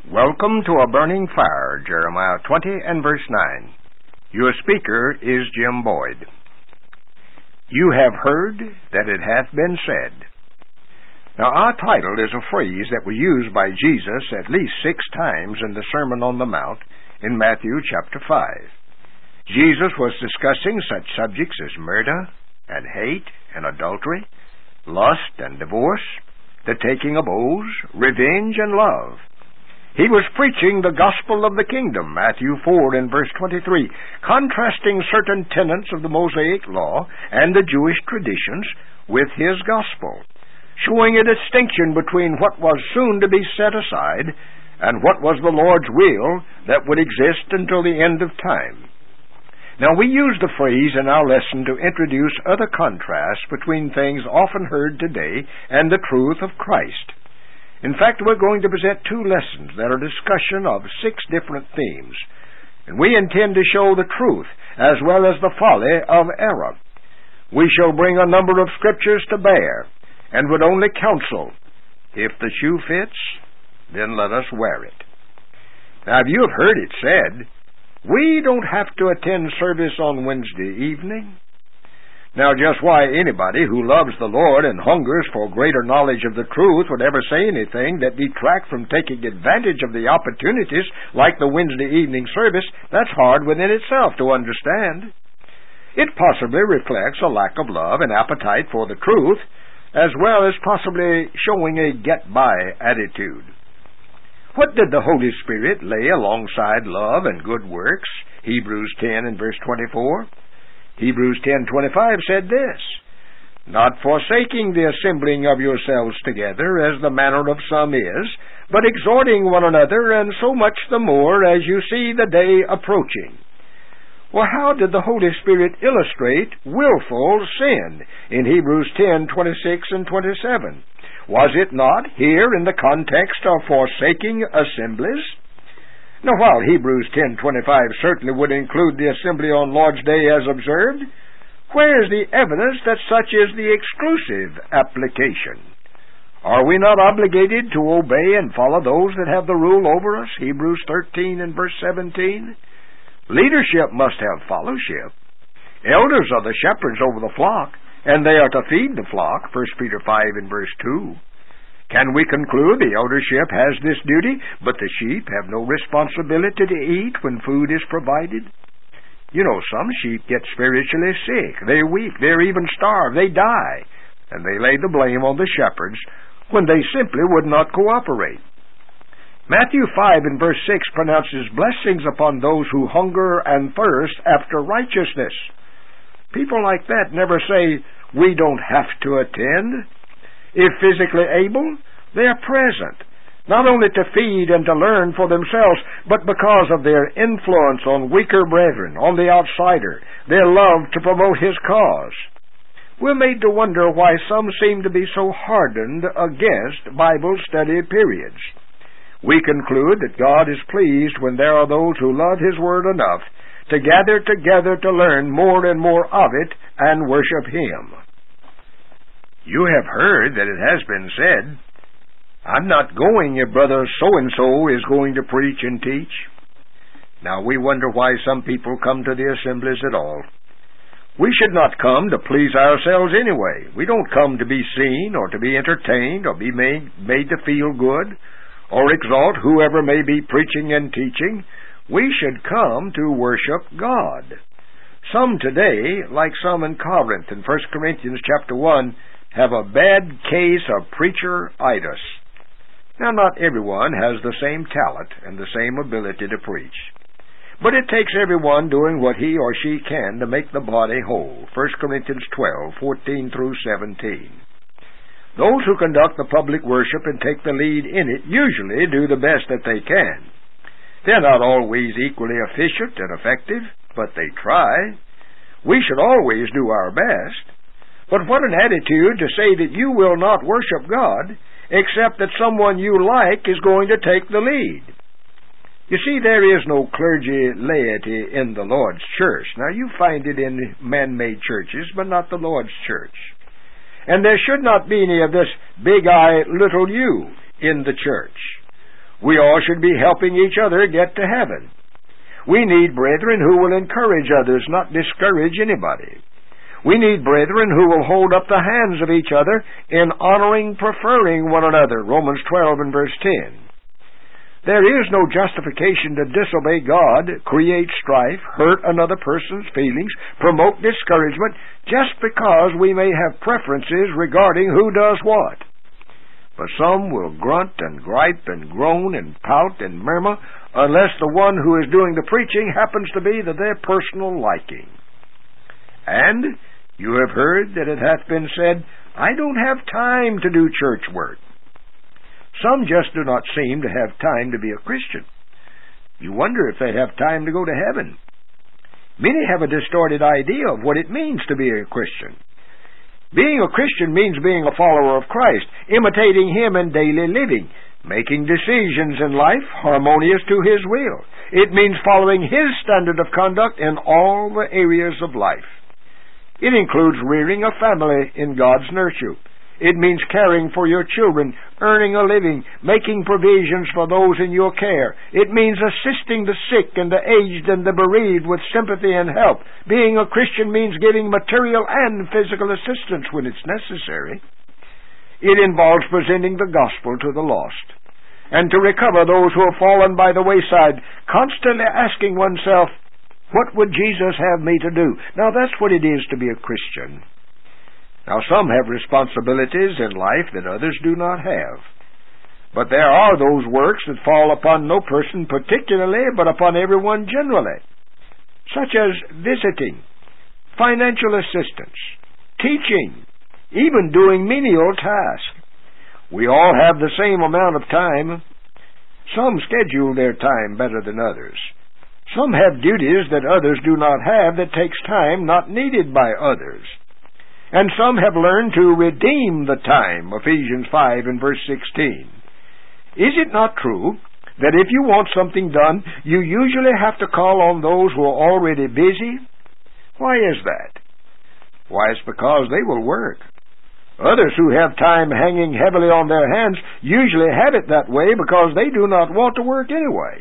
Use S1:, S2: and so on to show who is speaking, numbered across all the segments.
S1: Welcome to a burning fire, Jeremiah 20 and verse 9. Your speaker is Jim Boyd. You have heard that it hath been said. Now, our title is a phrase that was used by Jesus at least 6 times in the Sermon on the Mount in Matthew chapter 5. Jesus was discussing such subjects as murder and hate and adultery, lust and divorce, the taking of oaths, revenge and love. He was preaching the gospel of the kingdom, Matthew 4 and verse 23, contrasting certain tenets of the Mosaic law and the Jewish traditions with his gospel, showing a distinction between what was soon to be set aside and what was the Lord's will that would exist until the end of time. Now, we use the phrase in our lesson to introduce other contrasts between things often heard today and the truth of Christ. In fact, we're going to present 2 lessons that are discussion of 6 different themes, and we intend to show the truth as well as the folly of error. We shall bring a number of scriptures to bear, and would only counsel, if the shoe fits, then let us wear it. Now, you have heard it said, we don't have to attend service on Wednesday evening. Now, just why anybody who loves the Lord and hungers for greater knowledge of the truth would ever say anything that detract from taking advantage of the opportunities like the Wednesday evening service, that's hard within itself to understand. It possibly reflects a lack of love and appetite for the truth, as well as possibly showing a get-by attitude. What did the Holy Spirit lay alongside love and good works? Hebrews 10 and verse 24. Hebrews 10:25 said this, not forsaking the assembling of yourselves together, as the manner of some is, but exhorting one another, and so much the more as you see the day approaching. Well, how did the Holy Spirit illustrate willful sin in Hebrews 10:26 and 27? Was it not here in the context of forsaking assemblies? Now, while Hebrews 10:25 certainly would include the assembly on Lord's Day as observed, where is the evidence that such is the exclusive application? Are we not obligated to obey and follow those that have the rule over us? Hebrews 13 and verse 17. Leadership must have fellowship. Elders are the shepherds over the flock, and they are to feed the flock, 1 Peter 5 and verse 2. Can we conclude the eldership has this duty, but the sheep have no responsibility to eat when food is provided? You know, some sheep get spiritually sick. They're weak. They're even starved. They die. And they lay the blame on the shepherds when they simply would not cooperate. Matthew 5 and verse 6 pronounces blessings upon those who hunger and thirst after righteousness. People like that never say, we don't have to attend. If physically able, they are present, not only to feed and to learn for themselves, but because of their influence on weaker brethren, on the outsider, their love to promote his cause. We're made to wonder why some seem to be so hardened against Bible study periods. We conclude that God is pleased when there are those who love His Word enough to gather together to learn more and more of it and worship Him. You have heard that it has been said, I'm not going if brother so-and-so is going to preach and teach. Now, we wonder why some people come to the assemblies at all. We should not come to please ourselves anyway. We don't come to be seen or to be entertained or be made to feel good or exalt whoever may be preaching and teaching. We should come to worship God. Some today, like some in Corinth in 1 Corinthians chapter 1, have a bad case of preacher-itis. Now, not everyone has the same talent and the same ability to preach. But it takes everyone doing what he or she can to make the body whole. 1 Corinthians 12:14 through 17. Those who conduct the public worship and take the lead in it usually do the best that they can. They're not always equally efficient and effective, but they try. We should always do our best. But what an attitude to say that you will not worship God except that someone you like is going to take the lead. You see, there is no clergy laity in the Lord's church. Now, you find it in man-made churches, but not the Lord's church. And there should not be any of this big I, little you in the church. We all should be helping each other get to heaven. We need brethren who will encourage others, not discourage anybody. We need brethren who will hold up the hands of each other in honoring, preferring one another. Romans 12 and verse 10. There is no justification to disobey God, create strife, hurt another person's feelings, promote discouragement, just because we may have preferences regarding who does what. But some will grunt and gripe and groan and pout and murmur unless the one who is doing the preaching happens to be to their personal liking. And you have heard that it hath been said, I don't have time to do church work. Some just do not seem to have time to be a Christian. You wonder if they have time to go to heaven. Many have a distorted idea of what it means to be a Christian. Being a Christian means being a follower of Christ, imitating Him in daily living, making decisions in life harmonious to His will. It means following His standard of conduct in all the areas of life. It includes rearing a family in God's nurture. It means caring for your children, earning a living, making provisions for those in your care. It means assisting the sick and the aged and the bereaved with sympathy and help. Being a Christian means giving material and physical assistance when it's necessary. It involves presenting the gospel to the lost, and to recover those who have fallen by the wayside, constantly asking oneself, what would Jesus have me to do? Now that's what it is to be a Christian. Now some have responsibilities in life that others do not have. But there are those works that fall upon no person particularly, but upon everyone generally, such as visiting, financial assistance, teaching, even doing menial tasks. We all have the same amount of time. Some schedule their time better than others. Some have duties that others do not have that takes time not needed by others. And some have learned to redeem the time, Ephesians 5 and verse 16. Is it not true that if you want something done, you usually have to call on those who are already busy? Why is that? Why, it's because they will work. Others who have time hanging heavily on their hands usually have it that way because they do not want to work anyway.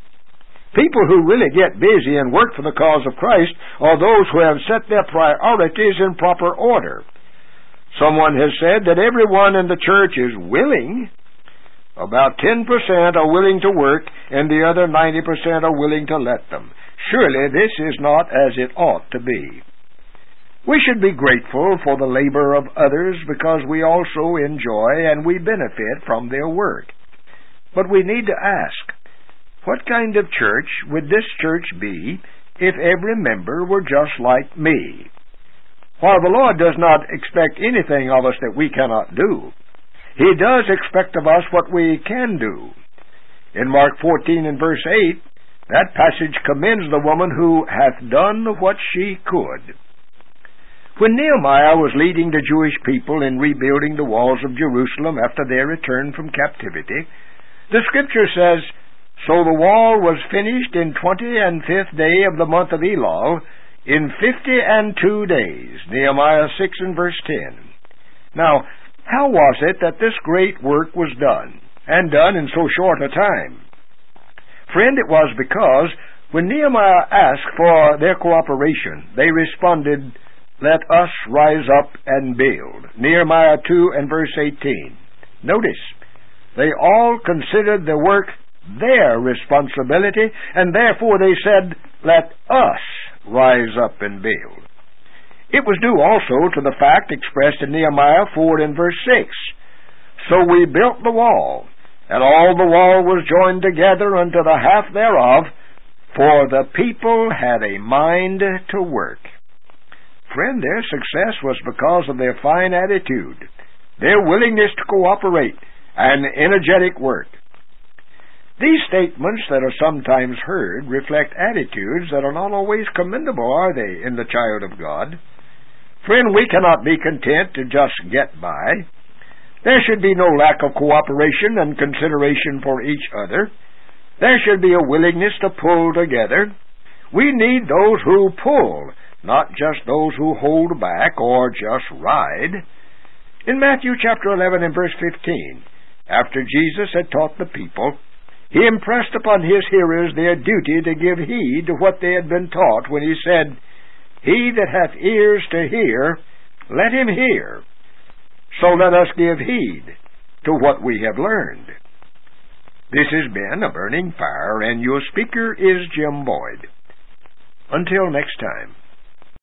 S1: People who really get busy and work for the cause of Christ are those who have set their priorities in proper order. Someone has said that everyone in the church is willing. About 10% are willing to work, and the other 90% are willing to let them. Surely this is not as it ought to be. We should be grateful for the labor of others because we also enjoy and we benefit from their work. But we need to ask, what kind of church would this church be if every member were just like me? While the Lord does not expect anything of us that we cannot do, He does expect of us what we can do. In Mark 14 and verse 8, that passage commends the woman who hath done what she could. When Nehemiah was leading the Jewish people in rebuilding the walls of Jerusalem after their return from captivity, the Scripture says, So the wall was finished in 25th day of the month of Elul, in 52 days. Nehemiah 6 and verse 10. Now, how was it that this great work was done, and done in so short a time? Friend, it was because when Nehemiah asked for their cooperation, they responded, Let us rise up and build. Nehemiah 2 and verse 18. Notice, they all considered the work their responsibility, and therefore they said, Let us rise up and build. It was due also to the fact expressed in Nehemiah 4 and verse 6. So we built the wall, and all the wall was joined together unto the half thereof, for the people had a mind to work. Friend, their success was because of their fine attitude, their willingness to cooperate, and energetic work. These statements that are sometimes heard reflect attitudes that are not always commendable, are they, in the child of God? Friend, we cannot be content to just get by. There should be no lack of cooperation and consideration for each other. There should be a willingness to pull together. We need those who pull, not just those who hold back or just ride. In Matthew chapter 11 and verse 15, after Jesus had taught the people, He impressed upon his hearers their duty to give heed to what they had been taught when he said, "He that hath ears to hear, let him hear. So let us give heed to what we have learned." This has been A Burning Fire, and your speaker is Jim Boyd. Until next time.